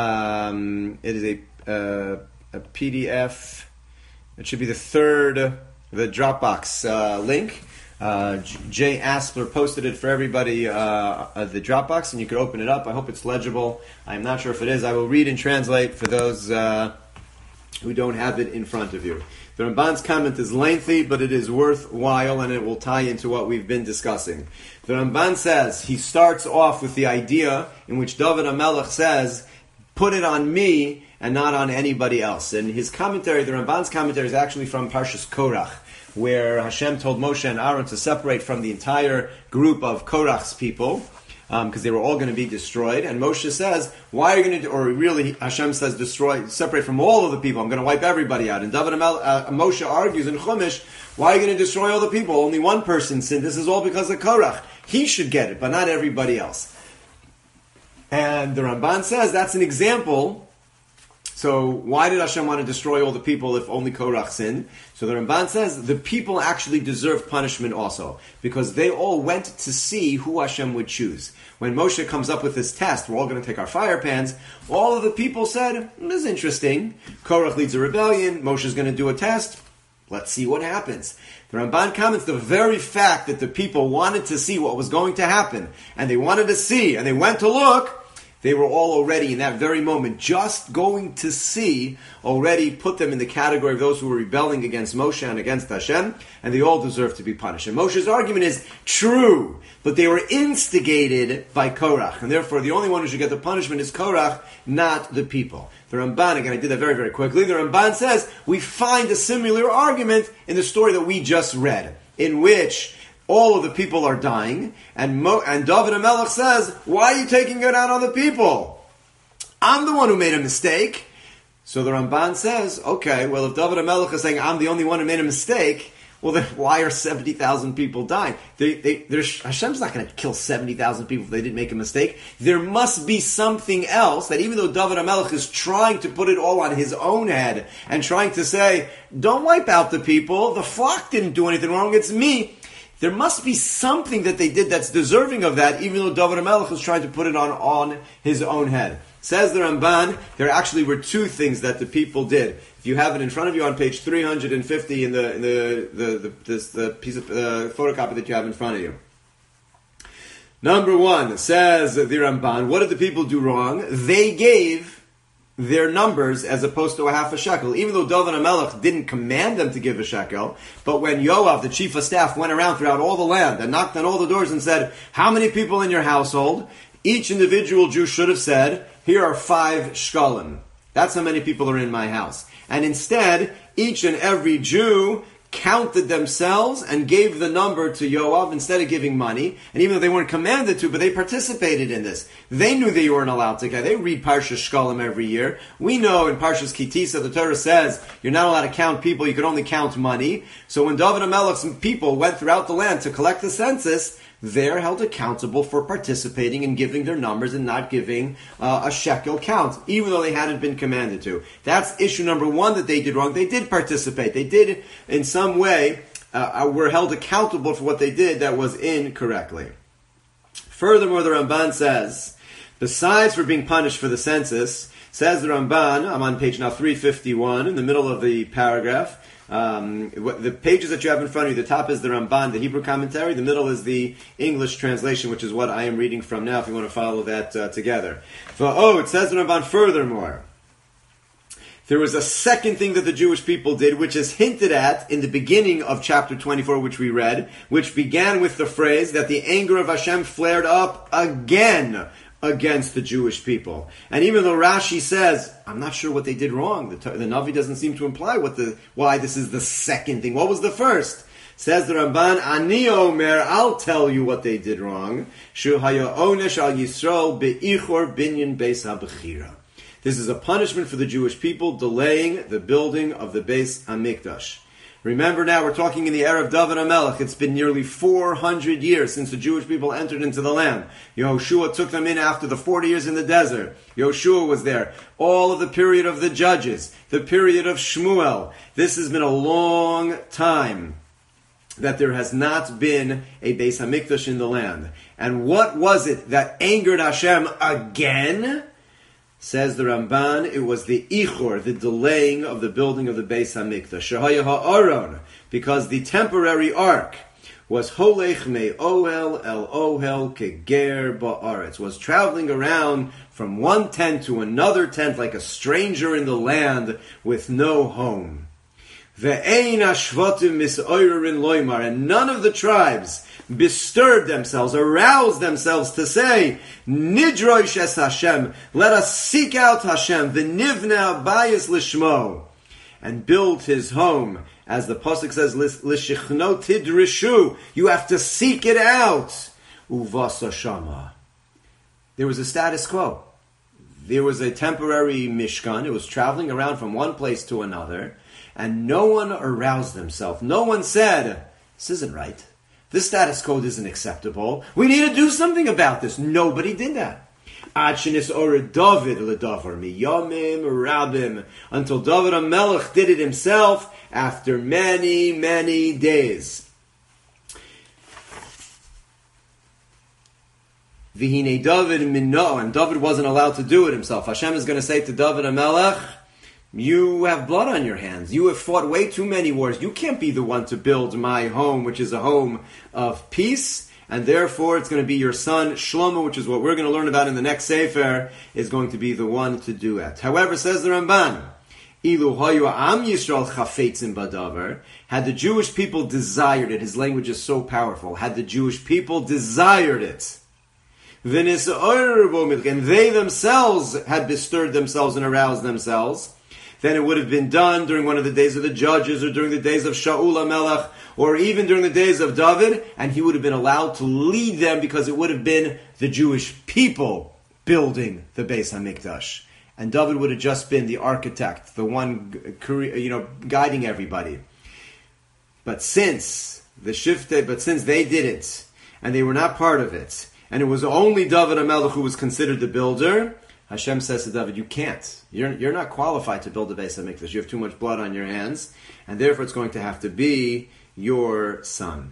Um, it is a Uh, a P D F. It should be the third, the Dropbox uh, link. Uh, Jay Aspler posted it for everybody uh, at the Dropbox, and you can open it up. I hope it's legible. I'm not sure if it is. I will read and translate for those uh, who don't have it in front of you. The Ramban's comment is lengthy, but it is worthwhile, and it will tie into what we've been discussing. The Ramban says, he starts off with the idea in which David HaMelech says, put it on me, and not on anybody else. And his commentary, the Ramban's commentary, is actually from Parshas Korach, where Hashem told Moshe and Aaron to separate from the entire group of Korach's people, because um, they were all going to be destroyed. And Moshe says, why are you going to, do, or really Hashem says, destroy, separate from all of the people, I'm going to wipe everybody out. And David Amel, uh, Moshe argues in Chumash, why are you going to destroy all the people? Only one person sinned. This is all because of Korach. He should get it, but not everybody else. And the Ramban says, that's an example. So why did Hashem want to destroy all the people if only Korach sinned? So the Ramban says the people actually deserve punishment also, because they all went to see who Hashem would choose. When Moshe comes up with this test, we're all going to take our fire pans, all of the people said, this is interesting. Korach leads a rebellion, Moshe's going to do a test, let's see what happens. The Ramban comments the very fact that the people wanted to see what was going to happen, and they wanted to see, and they went to look, they were all already, in that very moment, just going to see, already put them in the category of those who were rebelling against Moshe and against Hashem, and they all deserve to be punished. And Moshe's argument is true, but they were instigated by Korach, and therefore the only one who should get the punishment is Korach, not the people. The Ramban, again, I did that very, very quickly, the Ramban says, we find a similar argument in the story that we just read, in which all of the people are dying, and Mo, and David HaMelech says, why are you taking it out on the people? I'm the one who made a mistake. So the Ramban says, okay, well, if David HaMelech is saying, I'm the only one who made a mistake, well, then why are seventy thousand people dying? They, they, Hashem's not going to kill seventy thousand people if they didn't make a mistake. There must be something else that even though David HaMelech is trying to put it all on his own head and trying to say, don't wipe out the people, the flock didn't do anything wrong, it's me. There must be something that they did that's deserving of that, even though David HaMelech is trying to put it on, on his own head. Says the Ramban, there actually were two things that the people did. If you have it in front of you on page three hundred fifty in the in the the, the, this, the piece of uh, photocopy that you have in front of you. Number one, says the Ramban, what did the people do wrong? They gave their numbers as opposed to a half a shekel. Even though David HaMelech didn't command them to give a shekel, but when Yoav, the chief of staff, went around throughout all the land and knocked on all the doors and said, how many people in your household? Each individual Jew should have said, here are five shkalim. That's how many people are in my house. And instead, each and every Jew counted themselves and gave the number to Yoav instead of giving money. And even though they weren't commanded to, but they participated in this. They knew they weren't allowed to. They read Parshas Shkalim every year. We know in Parshas Kitisa, the Torah says you're not allowed to count people, you can only count money. So when David HaMelech's people went throughout the land to collect the census, they're held accountable for participating and giving their numbers and not giving uh, a shekel count, even though they hadn't been commanded to. That's issue number one that they did wrong. They did participate. They did, in some way, uh, were held accountable for what they did that was incorrectly. Furthermore, the Ramban says, besides for being punished for the census, says the Ramban, I'm on page now three fifty-one, in the middle of the paragraph, Um, the pages that you have in front of you, the top is the Ramban, the Hebrew commentary, the middle is the English translation, which is what I am reading from now, if you want to follow that uh, together. For, oh, it says the Ramban, furthermore, there was a second thing that the Jewish people did, which is hinted at in the beginning of chapter twenty-four, which we read, which began with the phrase that the anger of Hashem flared up again against the Jewish people. And even though Rashi says, I'm not sure what they did wrong, the, the Navi doesn't seem to imply what the why this is the second thing. What was the first? Says the Ramban, Ani Omer, I'll tell you what they did wrong. Shu haya onesh al Yisrael be'ichor binyan beis ha'bechira. This is a punishment for the Jewish people, delaying the building of the Beis HaMikdash. Remember now, we're talking in the era of David HaMelech. It's been nearly four hundred years since the Jewish people entered into the land. Yehoshua took them in after the forty years in the desert. Yehoshua was there. All of the period of the Judges, the period of Shmuel. This has been a long time that there has not been a Beis HaMikdash in the land. And what was it that angered Hashem again? Says the Ramban, it was the ichor, the delaying of the building of the Beis HaMikdash. Shehaya ha'aron, because the temporary ark was holech me ohel el ohel keger ba'aretz, was traveling around from one tent to another tent like a stranger in the land with no home. Ve'ein hashvatim misoirin loymar, and none of the tribes bestirred themselves, aroused themselves to say, Nidroish es Hashem, let us seek out Hashem, v'nivna bayis lishmo, and build His home, as the pasuk says, Lishichno tidrishu, you have to seek it out. Uvasa shama. There was a status quo. There was a temporary mishkan. It was traveling around from one place to another, and no one aroused themselves. No one said, this isn't right. This status quo isn't acceptable. We need to do something about this. Nobody did that. Until David HaMelech did it himself after many, many days. V'hinei David minno, and David wasn't allowed to do it himself. Hashem is going to say to David HaMelech, you have blood on your hands. You have fought way too many wars. You can't be the one to build my home, which is a home of peace. And therefore, it's going to be your son, Shlomo, which is what we're going to learn about in the next Sefer, is going to be the one to do it. However, says the Ramban, Ilu hayu am Yisrael chafetzim badavar, had the Jewish people desired it, his language is so powerful, had the Jewish people desired it, and they themselves had bestirred themselves and aroused themselves, then it would have been done during one of the days of the judges, or during the days of Shaul HaMelech, or even during the days of David, and he would have been allowed to lead them because it would have been the Jewish people building the Beis HaMikdash. And David would have just been the architect, the one, you know, guiding everybody. But since the Shifteh, but since they did it, and they were not part of it, and it was only David HaMelech who was considered the builder, Hashem says to David, you can't. You're, you're not qualified to build the Beis HaMikdash. You have too much blood on your hands, and therefore it's going to have to be your son.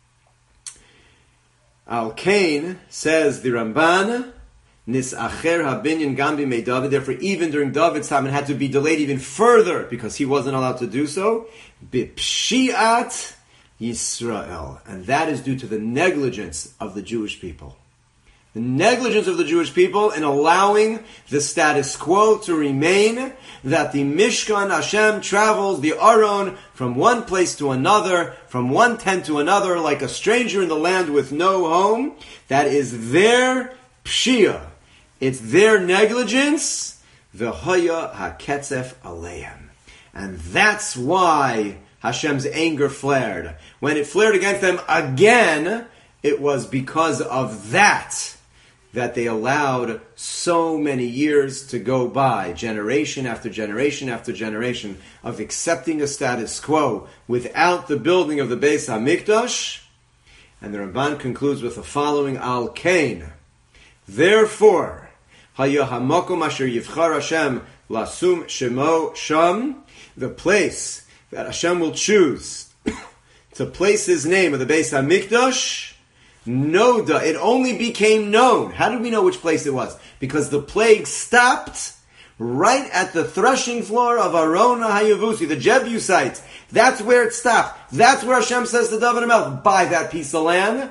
Al-Kain, says the Ramban, Nisacher habinyan gambi me David. Therefore, even during David's time, it had to be delayed even further because he wasn't allowed to do so. Bipshiat Yisrael, and that is due to the negligence of the Jewish people. The negligence of the Jewish people in allowing the status quo to remain, that the Mishkan Hashem travels, the Aron, from one place to another, from one tent to another, like a stranger in the land with no home. That is their pshia. It's their negligence. V'hoya haketzef aleim. And that's why Hashem's anger flared. When it flared against them again, it was because of that that they allowed so many years to go by, generation after generation after generation, of accepting a status quo without the building of the Beis HaMikdash. And the Ramban concludes with the following, Al Kain. Therefore, Haya Hamakom Asher Yivchar Hashem Lasum Shemo Sham, the place that Hashem will choose to place His name of the Beis HaMikdash, Noda, it only became known. How did we know which place it was? Because the plague stopped right at the threshing floor of Arona Hayavusi, the Jebusites. That's where it stopped. That's where Hashem says to David HaMelech, buy that piece of land.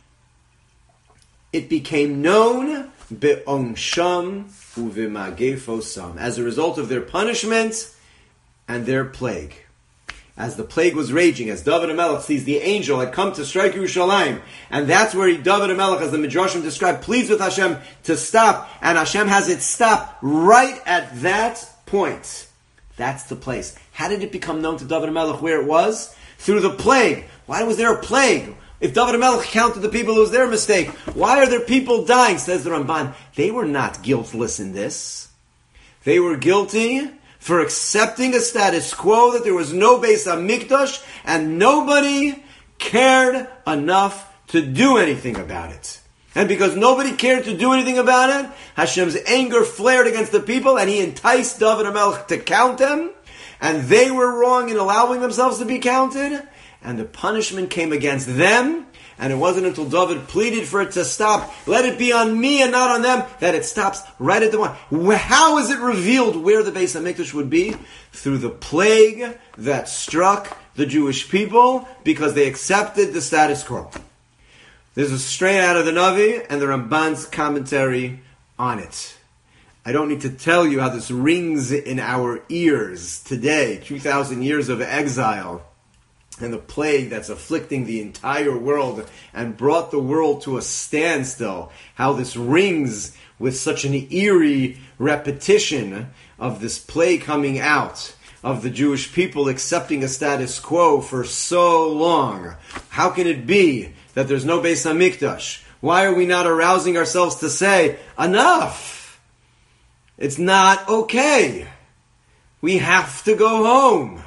It became known be'onsham uvimagefosam, as a result of their punishment and their plague. As the plague was raging, as David HaMelech sees the angel had come to strike Yerushalayim, and that's where he, David HaMelech, as the Midrashim describe, pleads with Hashem to stop, and Hashem has it stop right at that point. That's the place. How did it become known to David HaMelech where it was? Through the plague. Why was there a plague? If David HaMelech counted the people, it was their mistake. Why are there people dying? Says the Ramban. They were not guiltless in this. They were guilty for accepting a status quo that there was no Beis HaMikdash and nobody cared enough to do anything about it. And because nobody cared to do anything about it, Hashem's anger flared against the people and He enticed David HaMelech to count them, and they were wrong in allowing themselves to be counted, and the punishment came against them. And it wasn't until David pleaded for it to stop, let it be on me and not on them, that it stops right at the one. How is it revealed where the Beis HaMikdash would be? Through the plague that struck the Jewish people because they accepted the status quo. This is straight out of the Navi and the Ramban's commentary on it. I don't need to tell you how this rings in our ears today, two thousand years of exile, and the plague that's afflicting the entire world and brought the world to a standstill. How this rings with such an eerie repetition of this plague coming out, of the Jewish people accepting a status quo for so long. How can it be that there's no Beis HaMikdash? Why are we not arousing ourselves to say, enough? It's not okay. We have to go home.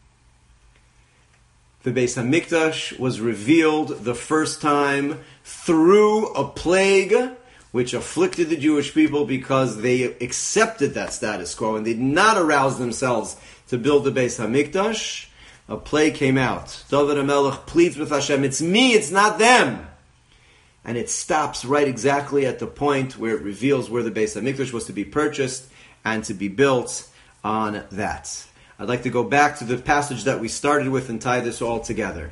The Beis HaMikdash was revealed the first time through a plague which afflicted the Jewish people because they accepted that status quo and they did not arouse themselves to build the Beis HaMikdash. A plague came out. David HaMelech pleads with Hashem, it's me, it's not them. And it stops right exactly at the point where it reveals where the Beis HaMikdash was to be purchased and to be built on that. I'd like to go back to the passage that we started with and tie this all together.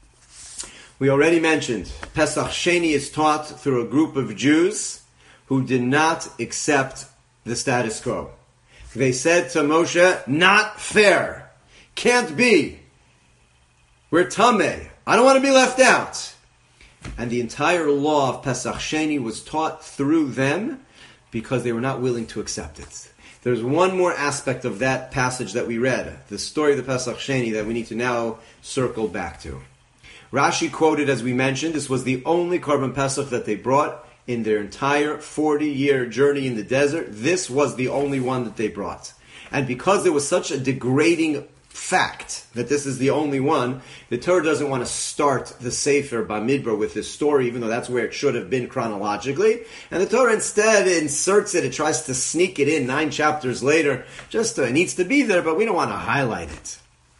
We already mentioned Pesach Sheni is taught through a group of Jews who did not accept the status quo. They said to Moshe, not fair. Can't be. We're Tameh. I don't want to be left out. And the entire law of Pesach Sheni was taught through them because they were not willing to accept it. There's one more aspect of that passage that we read, the story of the Pesach Sheni, that we need to now circle back to. Rashi quoted, as we mentioned, this was the only Korban Pesach that they brought in their entire forty-year journey in the desert. This was the only one that they brought. And because there was such a degrading fact that this is the only one, the Torah doesn't want to start the Sefer Bamidbar with this story, even though that's where it should have been chronologically. And the Torah instead inserts it, it tries to sneak it in nine chapters later. Just uh, it needs to be there, but we don't want to highlight it.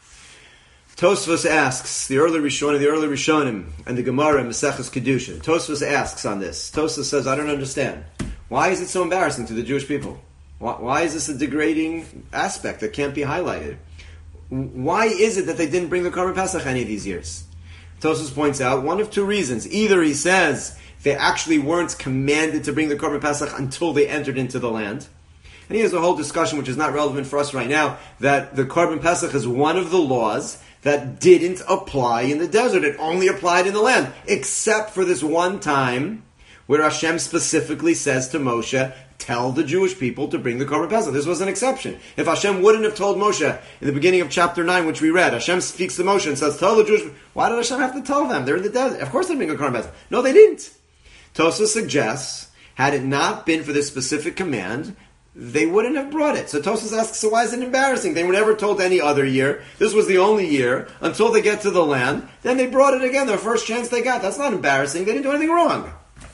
Tosfos asks, the early Rishonim, the early Rishonim, and the Gemara in Maseches Kedushin. Tosfos asks on this. Tosfos says, I don't understand. Why is it so embarrassing to the Jewish people? Why, why is this a degrading aspect that can't be highlighted? Why is it that they didn't bring the Korban Pesach any of these years? Tosfos points out one of two reasons. Either he says they actually weren't commanded to bring the Korban Pesach until they entered into the land. And he has a whole discussion, which is not relevant for us right now, that the Korban Pesach is one of the laws that didn't apply in the desert. It only applied in the land, except for this one time where Hashem specifically says to Moshe, tell the Jewish people to bring the Korban Pesach. This was an exception. If Hashem wouldn't have told Moshe in the beginning of chapter nine, which we read, Hashem speaks to Moshe and says, tell the Jewish people. Why did Hashem have to tell them? They're in the desert. Of course they bring a Korban Pesach. No, they didn't. Tosa suggests, had it not been for this specific command, they wouldn't have brought it. So Tosfos asks, so why is it embarrassing? They were never told any other year. This was the only year until they get to the land. Then they brought it again, their first chance they got. That's not embarrassing. They didn't do anything wrong.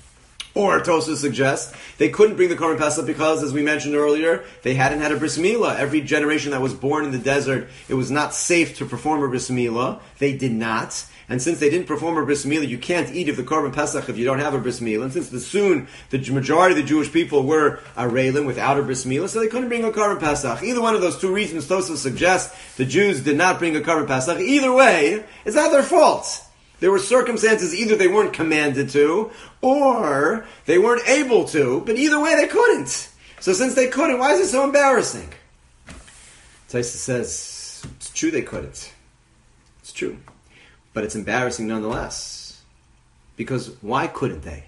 Or Tosfos suggests they couldn't bring the Korban Pesach because, as we mentioned earlier, they hadn't had a bris milah. Every generation that was born in the desert, it was not safe to perform a bris milah. They did not. And since they didn't perform a bris milah, you can't eat of the Korban Pesach if you don't have a bris milah. And since the soon the majority of the Jewish people were arelim without a bris milah, so they couldn't bring a Korban Pesach. Either one of those two reasons, Tosfos suggests the Jews did not bring a Korban Pesach. Either way, it's not their fault. There were circumstances either they weren't commanded to, or they weren't able to. But either way, they couldn't. So since they couldn't, why is it so embarrassing? Taisa says it's true they couldn't. It's true. But it's embarrassing nonetheless. Because why couldn't they?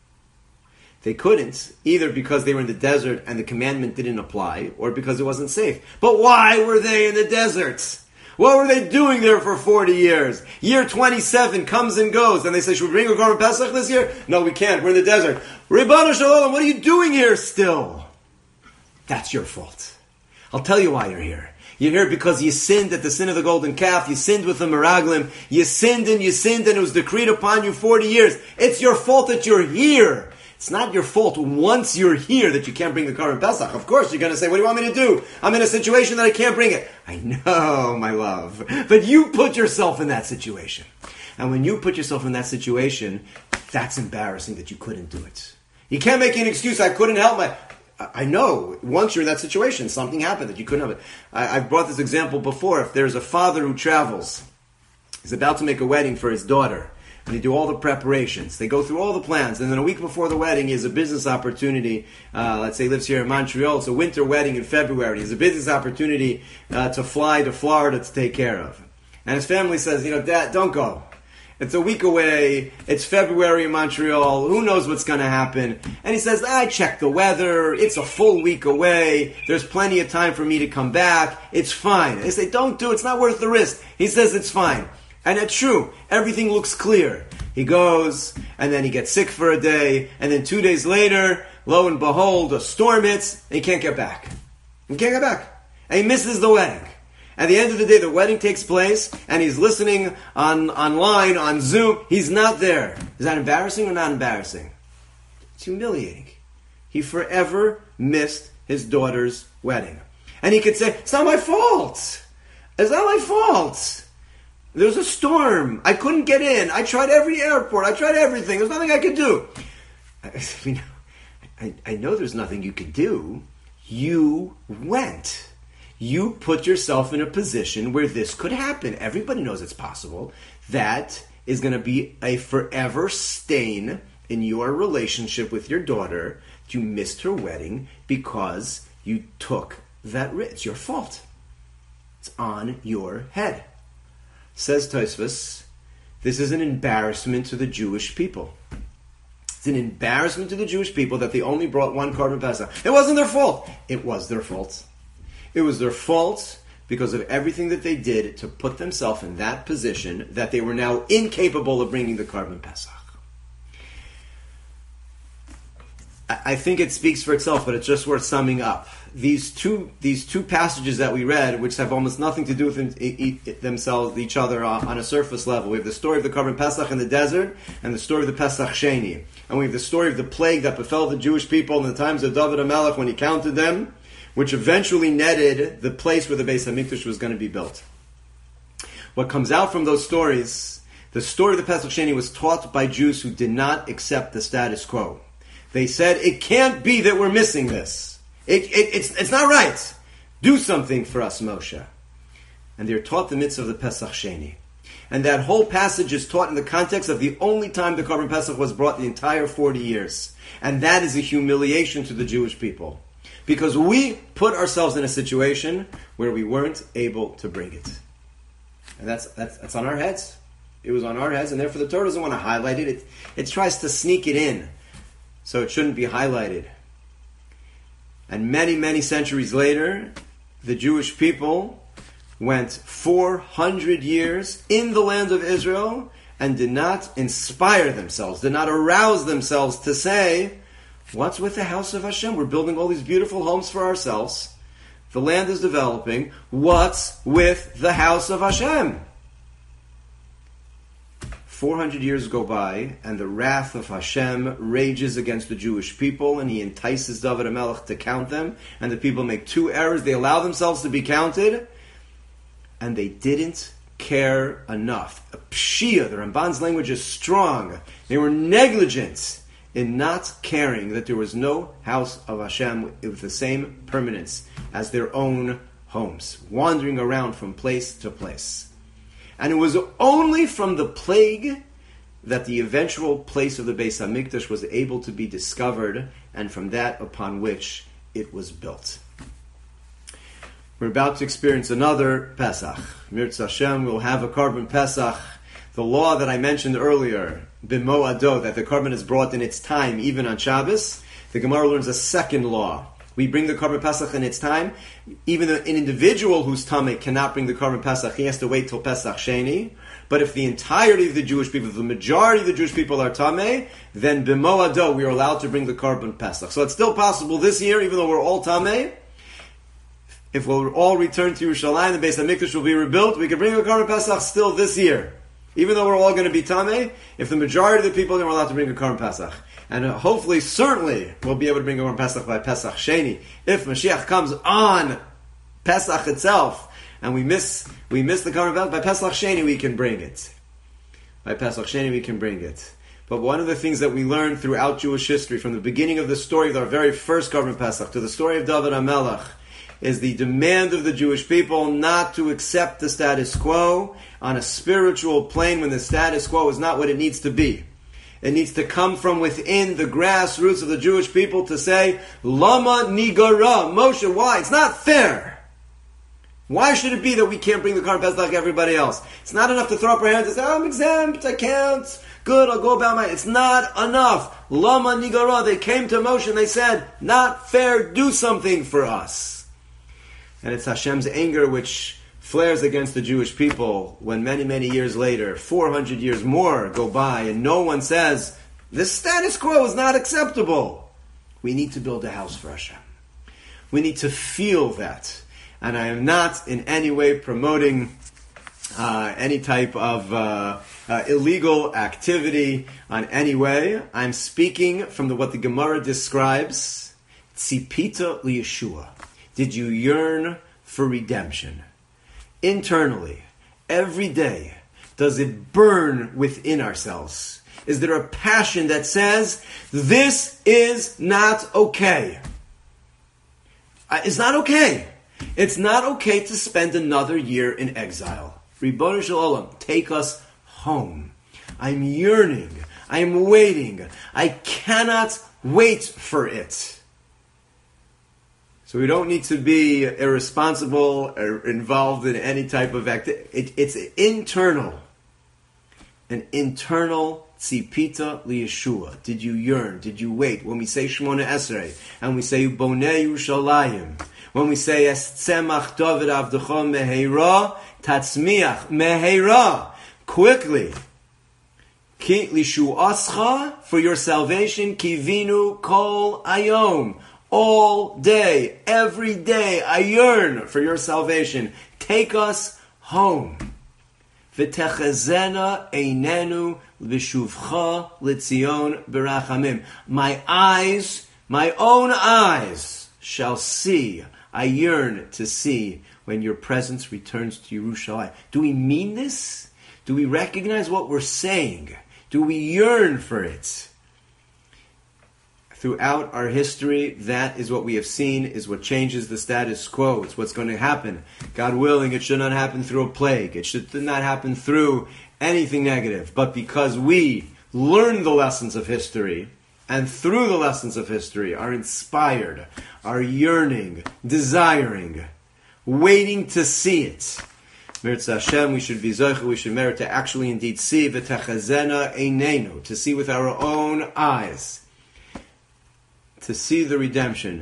They couldn't, either because they were in the desert and the commandment didn't apply, or because it wasn't safe. But why were they in the desert? What were they doing there for forty years? Year twenty-seven comes and goes, and they say, should we bring a Korban Pesach this year? No, we can't. We're in the desert. Ribbana Shalom, what are you doing here still? That's your fault. I'll tell you why you're here. You're here because you sinned at the sin of the golden calf. You sinned with the meraglim. You sinned and you sinned and it was decreed upon you forty years. It's your fault that you're here. It's not your fault once you're here that you can't bring the Korban Pesach. Of course, you're going to say, what do you want me to do? I'm in a situation that I can't bring it. I know, my love. But you put yourself in that situation. And when you put yourself in that situation, that's embarrassing that you couldn't do it. You can't make an excuse, I couldn't help my... I know, once you're in that situation, something happened that you couldn't help it. I, I've brought this example before. If there's a father who travels, he's about to make a wedding for his daughter, and they do all the preparations. They go through all the plans, and then a week before the wedding, he has a business opportunity. Uh, let's say he lives here in Montreal. It's a winter wedding in February. He has a business opportunity uh, to fly to Florida to take care of. And his family says, you know, Dad, don't go. It's a week away. It's February in Montreal. Who knows what's going to happen? And he says, I checked the weather. It's a full week away. There's plenty of time for me to come back. It's fine. They say, don't do it. It's not worth the risk. He says, it's fine. And it's true. Everything looks clear. He goes, and then he gets sick for a day, and then two days later, lo and behold, a storm hits, and he can't get back. He can't get back. And he misses the wedding. At the end of the day, the wedding takes place, and he's listening on online, on Zoom. He's not there. Is that embarrassing or not embarrassing? It's humiliating. He forever missed his daughter's wedding. And he could say, it's not my fault. It's not my fault. There was a storm. I couldn't get in. I tried every airport. I tried everything. There's nothing I could do. I, mean, I, I know there's nothing you could do. You went. You put yourself in a position where this could happen. Everybody knows it's possible. That is going to be a forever stain in your relationship with your daughter. You missed her wedding because you took that risk. It's your fault. It's on your head. Says Tosfos, this is an embarrassment to the Jewish people. It's an embarrassment to the Jewish people that they only brought one Korban Pesach. It wasn't their fault. It was their fault. It was their fault because of everything that they did to put themselves in that position that they were now incapable of bringing the Korban Pesach. I think it speaks for itself, but it's just worth summing up. These two these two passages that we read, which have almost nothing to do with them, e- e- themselves, each other on, on a surface level. We have the story of the Korban Pesach in the desert, and the story of the Pesach Sheni. And we have the story of the plague that befell the Jewish people in the times of David HaMelech when he counted them, which eventually netted the place where the Beis HaMikdash was going to be built. What comes out from those stories, the story of the Pesach Sheni was taught by Jews who did not accept the status quo. They said, it can't be that we're missing this. It, it, it's, it's not right. Do something for us, Moshe. And they're taught the mitzvah of the Pesach Sheni. And that whole passage is taught in the context of the only time the Korban Pesach was brought the entire forty years. And that is a humiliation to the Jewish people. Because we put ourselves in a situation where we weren't able to bring it. And that's, that's, that's on our heads. It was on our heads, and therefore the Torah doesn't want to highlight it. It, it tries to sneak it in. So it shouldn't be highlighted. And many, many centuries later, the Jewish people went four hundred years in the land of Israel and did not inspire themselves, did not arouse themselves to say, what's with the house of Hashem? We're building all these beautiful homes for ourselves. The land is developing. What's with the house of Hashem? four hundred years go by, and the wrath of Hashem rages against the Jewish people, and he entices David HaMelech to count them, and the people make two errors. They allow themselves to be counted, and they didn't care enough. A pshia, the Ramban's language is strong. They were negligent in not caring that there was no house of Hashem with the same permanence as their own homes, wandering around from place to place. And it was only from the plague that the eventual place of the Beis HaMikdash was able to be discovered, and from that upon which it was built. We're about to experience another Pesach. Mirz Hashem, we'll have a Korban Pesach. The law that I mentioned earlier, B'mo'ado, that the Korban is brought in its time, even on Shabbos, the Gemara learns a second law. We bring the Korban Pesach in its time. Even an individual who's Tameh cannot bring the Korban Pesach. He has to wait till Pesach Sheni. But if the entirety of the Jewish people, if the majority of the Jewish people are Tameh, then B'mo'ado, we are allowed to bring the Korban Pesach. So it's still possible this year, even though we're all Tameh, if we'll all return to Yerushalayim, the Beis HaMikdash will be rebuilt, we can bring the Korban Pesach still this year. Even though we're all going to be Tameh, if the majority of the people are allowed to bring a Korban Pesach. And uh, hopefully, certainly, we'll be able to bring a Korban Pesach by Pesach Sheni. If Mashiach comes on Pesach itself, and we miss we miss the Korban Pesach, by Pesach Sheni we can bring it. By Pesach Sheni we can bring it. But one of the things that we learned throughout Jewish history, from the beginning of the story of our very first Korban Pesach to the story of David HaMelech, is the demand of the Jewish people not to accept the status quo on a spiritual plane when the status quo is not what it needs to be. It needs to come from within the grassroots of the Jewish people to say, Lama Nigara, Moshe, why? It's not fair. Why should it be that we can't bring the Korban Pesach like everybody else? It's not enough to throw up our hands and say, I'm exempt, I can't. Good, I'll go about my... It's not enough. Lama Nigara, they came to Moshe and they said, not fair, do something for us. And it's Hashem's anger which flares against the Jewish people when many, many years later, four hundred years more go by, and no one says, this status quo is not acceptable. We need to build a house for Hashem. We need to feel that. And I am not in any way promoting uh, any type of uh, uh, illegal activity on any way. I'm speaking from the, what the Gemara describes, Tzipita liyeshua. Did you yearn for redemption? Internally, every day, does it burn within ourselves? Is there a passion that says, this is not okay? Uh, it's not okay. It's not okay to spend another year in exile. Ribono Shel Olam, take us home. I'm yearning. I'm waiting. I cannot wait for it. So we don't need to be irresponsible or involved in any type of activity. It, it's internal. An internal tzipita liyeshua. Did you yearn? Did you wait? When we say Shemona Esrei, and we say Bonei Yerushalayim, when we say Es Tzemach David Avdecha Meheira, Tatzmiach Meheira, quickly. Ki lishuascha, for your salvation, kivinu kol ayom. All day, every day, I yearn for your salvation. Take us home. V'techazena einenu v'shuvcha l'tzion berachamim. My eyes, my own eyes, shall see. I yearn to see when your presence returns to Yerushalayim. Do we mean this? Do we recognize what we're saying? Do we yearn for it? Throughout our history, that is what we have seen, is what changes the status quo. It's what's going to happen. God willing, it should not happen through a plague. It should not happen through anything negative. But because we learn the lessons of history, and through the lessons of history are inspired, are yearning, desiring, waiting to see it. Mirz Hashem, we should be zoche, we should merit to actually indeed see, v'techazena einenu, to see with our own eyes. To see the redemption,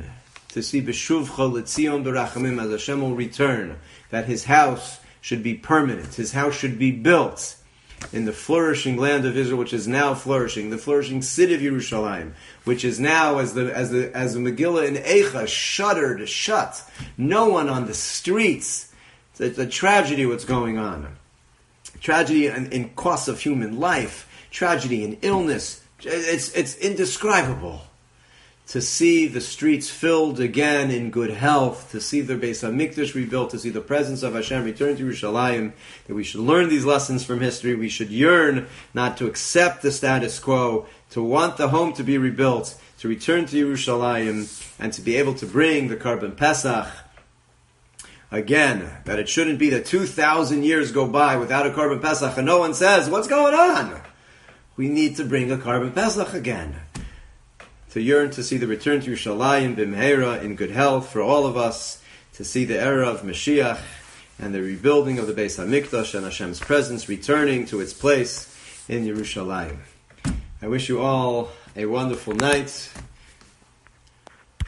to see B'shuvcha L'Tzion B'rachamim, as Hashem will return, that His house should be permanent, His house should be built in the flourishing land of Israel, which is now flourishing, the flourishing city of Yerushalayim, which is now, as the as the as the Megillah in Eicha, shuttered, shut. No one on the streets. It's a, it's a tragedy what's going on. Tragedy in, in cost of human life. Tragedy in illness. It's it's indescribable. To see the streets filled again in good health, to see the Beis HaMikdash rebuilt, to see the presence of Hashem return to Yerushalayim, that we should learn these lessons from history. We should yearn not to accept the status quo, to want the home to be rebuilt, to return to Yerushalayim, and to be able to bring the Karban Pesach. Again, that it shouldn't be that two thousand years go by without a Karban Pesach and no one says, what's going on? We need to bring a Karban Pesach again. To yearn to see the return to Yerushalayim b'mehera in good health for all of us, to see the era of Mashiach and the rebuilding of the Beis HaMikdash and Hashem's presence returning to its place in Yerushalayim. I wish you all a wonderful night.